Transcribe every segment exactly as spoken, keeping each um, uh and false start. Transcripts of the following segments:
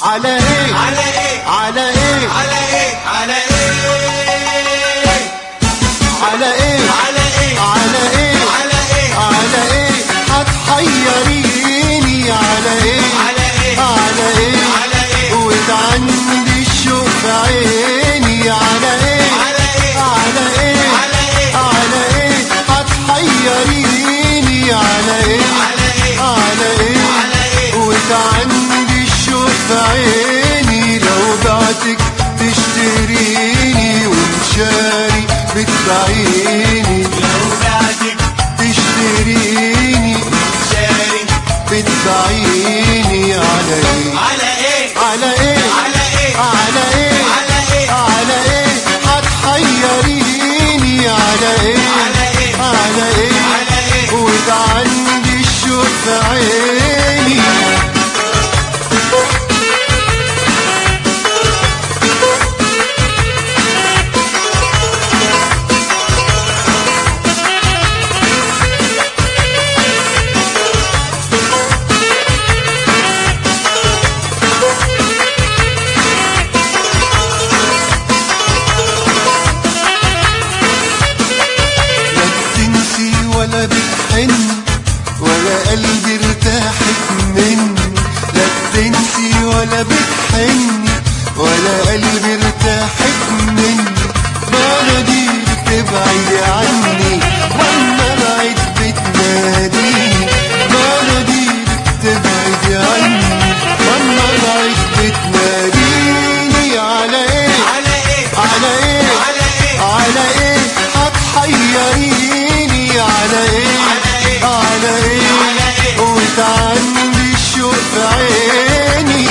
على ايه على ايه على ايه على ايه على ايه على ايه على ايه على ايه على ايه على ايه هتحيريني على ايه على ايه على ايه على ايه وتعندي الشوق في عيني على ايه على ايه على ايه على ايه على ايه هتحيريني على ايه على ايه على ايه على ايه وتعندي الشوق في عيني لو بعتك تشتريني ومشاري بتبيعيني لو بعتك تشتريني شاري بتبيعيني على ايه على ايه على ايه على ايه على ايه على ايه على ايه هتحيريني على ايه على ايه على ايه على ايه وده عندي الشوق في عيني ولا بتحن ولا قلبي ارتاحت مني لا بتنسي ولا بتحني ولا قلبي ارتاحت مني بناديك تبعدي عني وانا بعيد بتناديني بناديك تبعدي عني وانا بعيد بتناديني على ايه على ايه على ايه على ايه على ايه هتحيريني على ايه على ايه وتعندي الشوق في عيني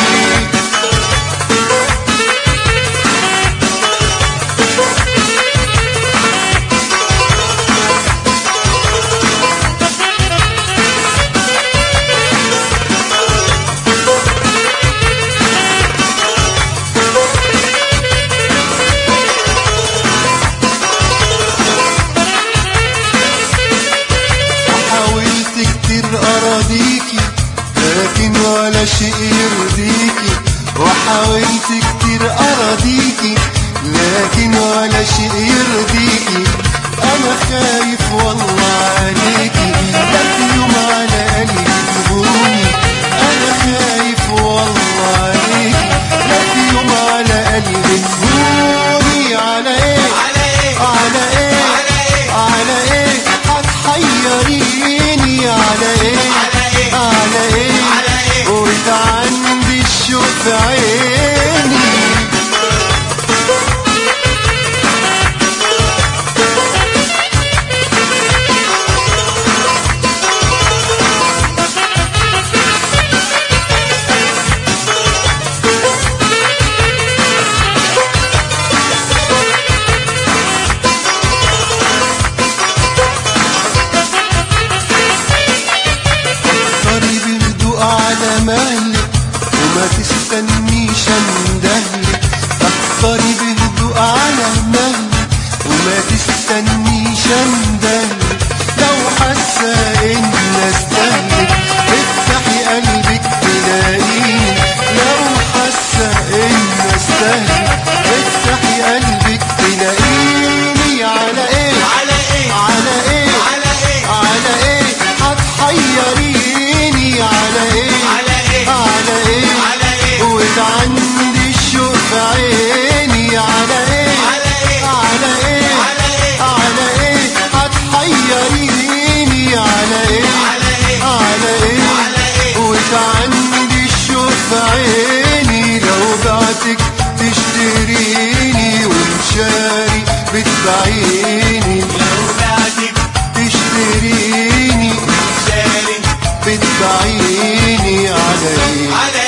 أراضيكي لكن ولا شيء يرضيكي وحاولت كتير أراضيكي لكن ولا شيء يرضيكي أنا خايف والله عليكي لا في يوم على قلبي تهوني أنا خايف والله عليكي لا في يوم على قلبي تهوني على إيه على ايه على إيه على إيه هتحيريني على إيه على ايه وانت عندي الشوق في عيني على مهلك وما تستنيش اندهلك فكري بهدوء على مهلك وما تستنيش اندهلك لو حاسه ان استهلك افتحي قلبك تلاقيني لو حاسه ان استهلك افتحي قلبك تلاقيني على ايه على ايه على ايه على ايه على ايه هتحيريني على ايه على ايه على ايه على ايه وتعندي الشوق في عيني على ايه على ايه على ايه على ايه على ايه هتحيريني على ايه على ايه على ايه على ايه وتعندي الشوق في عيني لو بعتك تشتريني ومشاري بتبيعيني لو بعتك تشتريني شاري بتبيعيني على ايه على